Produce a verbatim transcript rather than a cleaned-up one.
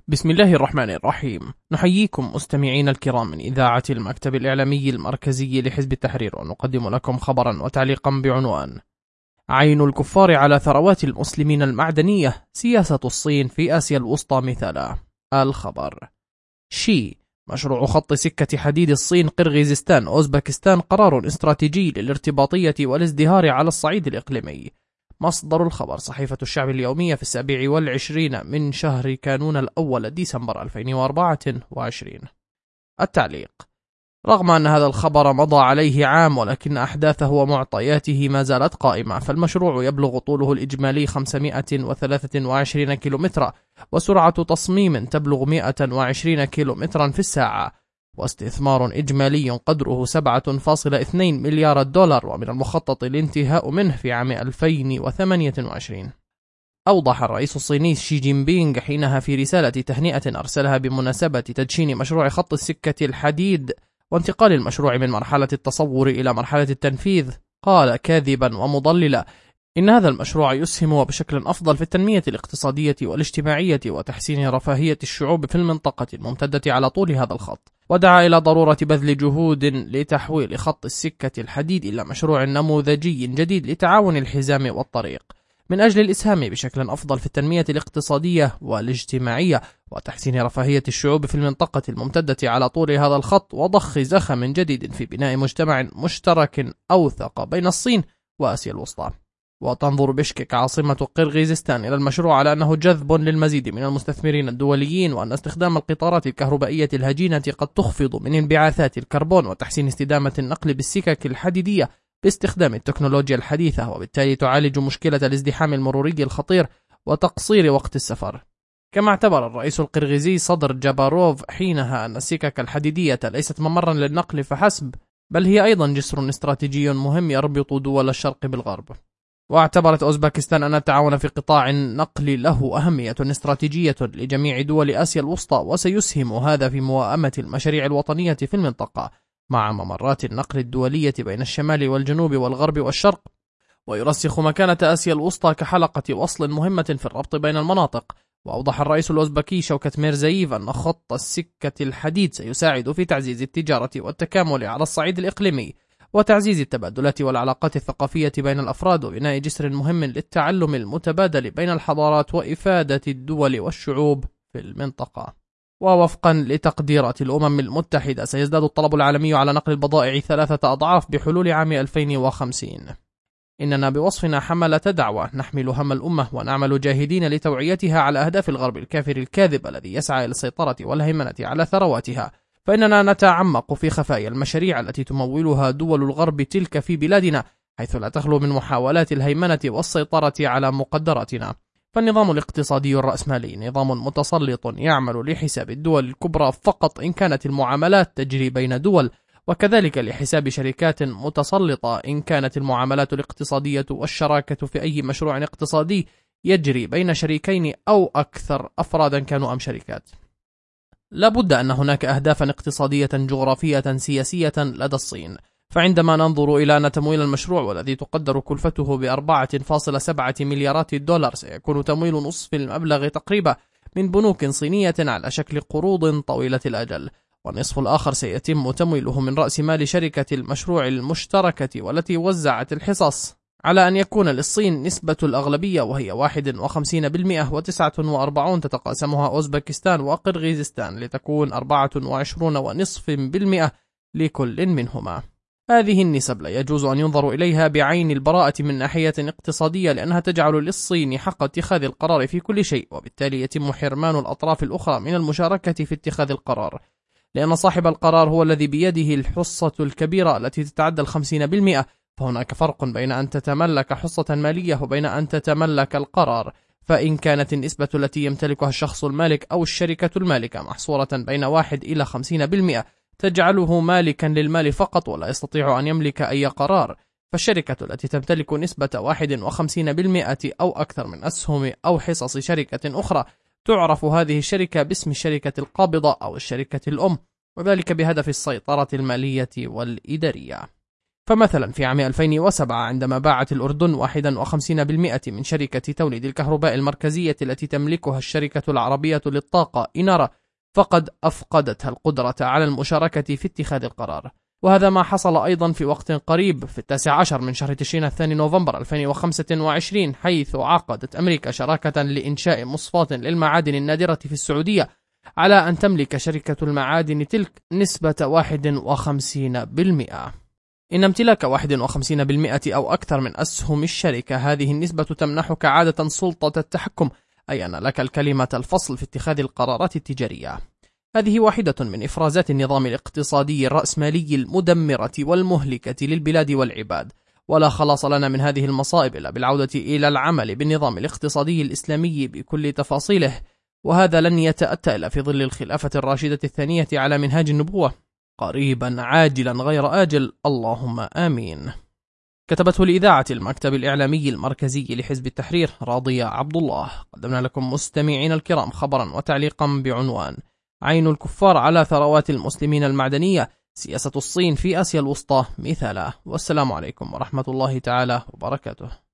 بسم الله الرحمن الرحيم. نحييكم مستمعين الكرام من إذاعة المكتب الإعلامي المركزي لحزب التحرير، ونقدم لكم خبرا وتعليقا بعنوان: عين الكفار على ثروات المسلمين المعدنية، سياسة الصين في آسيا الوسطى مثالا. الخبر: شي مشروع خط سكة حديد الصين قرغيزستان أوزبكستان قرار استراتيجي للارتباطية والازدهار على الصعيد الإقليمي. مصدر الخبر: صحيفة الشعب اليومية في السابع والعشرين من شهر كانون الأول ديسمبر ألفين وأربعة وعشرين. التعليق: رغم أن هذا الخبر مضى عليه عام، ولكن أحداثه ومعطياته ما زالت قائمة، فالمشروع يبلغ طوله الإجمالي خمسمائة وثلاثة وعشرين كيلومترا، وسرعة تصميم تبلغ مائة وعشرين كيلومترا في الساعة، واستثمار إجمالي قدره سبعة فاصلة اثنين مليار دولار، ومن المخطط الانتهاء منه في عام ألفين وثمانية وعشرين. أوضح الرئيس الصيني شي جين بينغ حينها في رسالة تهنئة أرسلها بمناسبة تدشين مشروع خط السكة الحديد وانتقال المشروع من مرحلة التصور إلى مرحلة التنفيذ، قال كاذبا ومضللا إن هذا المشروع يسهم بشكل أفضل في التنمية الاقتصادية والاجتماعية وتحسين رفاهية الشعوب في المنطقة الممتدة على طول هذا الخط، ودعا إلى ضرورة بذل جهود لتحويل خط السكة الحديد إلى مشروع نموذجي جديد لتعاون الحزام والطريق، من أجل الإسهام بشكل أفضل في التنمية الاقتصادية والاجتماعية وتحسين رفاهية الشعوب في المنطقة الممتدة على طول هذا الخط، وضخ زخم جديد في بناء مجتمع مشترك أوثق بين الصين وآسيا الوسطى. وتنظر بشكك عاصمة قرغيزستان إلى المشروع على أنه جذب للمزيد من المستثمرين الدوليين، وأن استخدام القطارات الكهربائية الهجينة قد تخفض من انبعاثات الكربون وتحسين استدامة النقل بالسكك الحديدية باستخدام التكنولوجيا الحديثة، وبالتالي تعالج مشكلة الازدحام المروري الخطير وتقصير وقت السفر. كما اعتبر الرئيس القرغيزي صدر جاباروف حينها أن السكك الحديدية ليست ممرا للنقل فحسب، بل هي أيضا جسر استراتيجي مهم يربط دول الشرق بالغرب. واعتبرت أوزبكستان أن التعاون في قطاع النقل له أهمية استراتيجية لجميع دول آسيا الوسطى، وسيسهم هذا في موائمة المشاريع الوطنية في المنطقة مع ممرات النقل الدولية بين الشمال والجنوب والغرب والشرق، ويرسخ مكانة آسيا الوسطى كحلقة وصل مهمة في الربط بين المناطق. وأوضح الرئيس الأوزبكي شوكت ميرزييف أن خط السكة الحديد سيساعد في تعزيز التجارة والتكامل على الصعيد الإقليمي وتعزيز التبادلات والعلاقات الثقافية بين الأفراد، وبناء جسر مهم للتعلم المتبادل بين الحضارات وإفادة الدول والشعوب في المنطقة. ووفقا لتقديرات الأمم المتحدة سيزداد الطلب العالمي على نقل البضائع ثلاثة أضعاف بحلول عام ألفين وخمسين. إننا بوصفنا حملة دعوة نحمل هم الأمة ونعمل جاهدين لتوعيتها على أهداف الغرب الكافر الكاذب الذي يسعى إلى السيطرة والهيمنة على ثرواتها، فإننا نتعمق في خفايا المشاريع التي تمولها دول الغرب تلك في بلادنا، حيث لا تخلو من محاولات الهيمنة والسيطرة على مقدراتنا. فالنظام الاقتصادي الرأسمالي نظام متسلط يعمل لحساب الدول الكبرى فقط إن كانت المعاملات تجري بين دول، وكذلك لحساب شركات متسلطة إن كانت المعاملات الاقتصادية والشراكة في أي مشروع اقتصادي يجري بين شريكين أو أكثر أفرادا كانوا أم شركات. لابد أن هناك أهدافا اقتصادية جغرافية سياسية لدى الصين، فعندما ننظر إلى أن تمويل المشروع والذي تقدر كلفته بأربعة فاصلة سبعة مليارات دولار سيكون تمويل نصف المبلغ تقريبا من بنوك صينية على شكل قروض طويلة الأجل، والنصف الآخر سيتم تمويله من رأس مال شركة المشروع المشتركة والتي وزعت الحصص على أن يكون للصين نسبة الأغلبية وهي واحد وخمسين بالمئة، وتسعة وأربعين تتقاسمها أوزبكستان وقرغيزستان لتكون أربعة وعشرين ونصف بالمئة لكل منهما. هذه النسب لا يجوز أن ينظر إليها بعين البراءة من ناحية اقتصادية، لأنها تجعل للصين حق اتخاذ القرار في كل شيء، وبالتالي يتم حرمان الأطراف الأخرى من المشاركة في اتخاذ القرار، لأن صاحب القرار هو الذي بيده الحصة الكبيرة التي تتعدى الخمسين بالمئة. فهناك فرق بين أن تتملك حصة مالية وبين أن تتملك القرار، فإن كانت النسبة التي يمتلكها الشخص المالك أو الشركة المالكة محصورة بين واحد إلى خمسين بالمئة تجعله مالكا للمال فقط ولا يستطيع أن يملك أي قرار. فالشركة التي تمتلك نسبة واحد وخمسين بالمئة أو أكثر من أسهم أو حصص شركة أخرى تعرف هذه الشركة باسم الشركة القابضة أو الشركة الأم، وذلك بهدف السيطرة المالية والإدارية. فمثلا في عام ألفين وسبعة عندما باعت الأردن واحد وخمسين بالمئة من شركة توليد الكهرباء المركزية التي تملكها الشركة العربية للطاقة إنارة، فقد أفقدتها القدرة على المشاركة في اتخاذ القرار. وهذا ما حصل أيضا في وقت قريب في التاسع عشر من شهر تشرين الثاني نوفمبر ألفين وخمسة وعشرين، حيث عقدت أمريكا شراكة لإنشاء مصفاة للمعادن النادرة في السعودية، على أن تملك شركة المعادن تلك نسبة واحد وخمسين بالمئة. إن امتلاك واحد وخمسين بالمئة أو أكثر من أسهم الشركة هذه النسبة تمنحك عادة سلطة التحكم، أي أن لك الكلمة الفصل في اتخاذ القرارات التجارية. هذه واحدة من إفرازات النظام الاقتصادي الرأسمالي المدمرة والمهلكة للبلاد والعباد، ولا خلاص لنا من هذه المصائب إلا بالعودة إلى العمل بالنظام الاقتصادي الإسلامي بكل تفاصيله، وهذا لن يتأتى إلا في ظل الخلافة الراشدة الثانية على منهاج النبوة قريبا عاجلا غير آجل، اللهم آمين. كتبته لإذاعة المكتب الإعلامي المركزي لحزب التحرير راضية عبد الله. قدمنا لكم مستمعين الكرام خبرا وتعليقا بعنوان: عين الكفار على ثروات المسلمين المعدنية، سياسة الصين في آسيا الوسطى مثالا. والسلام عليكم ورحمة الله تعالى وبركاته.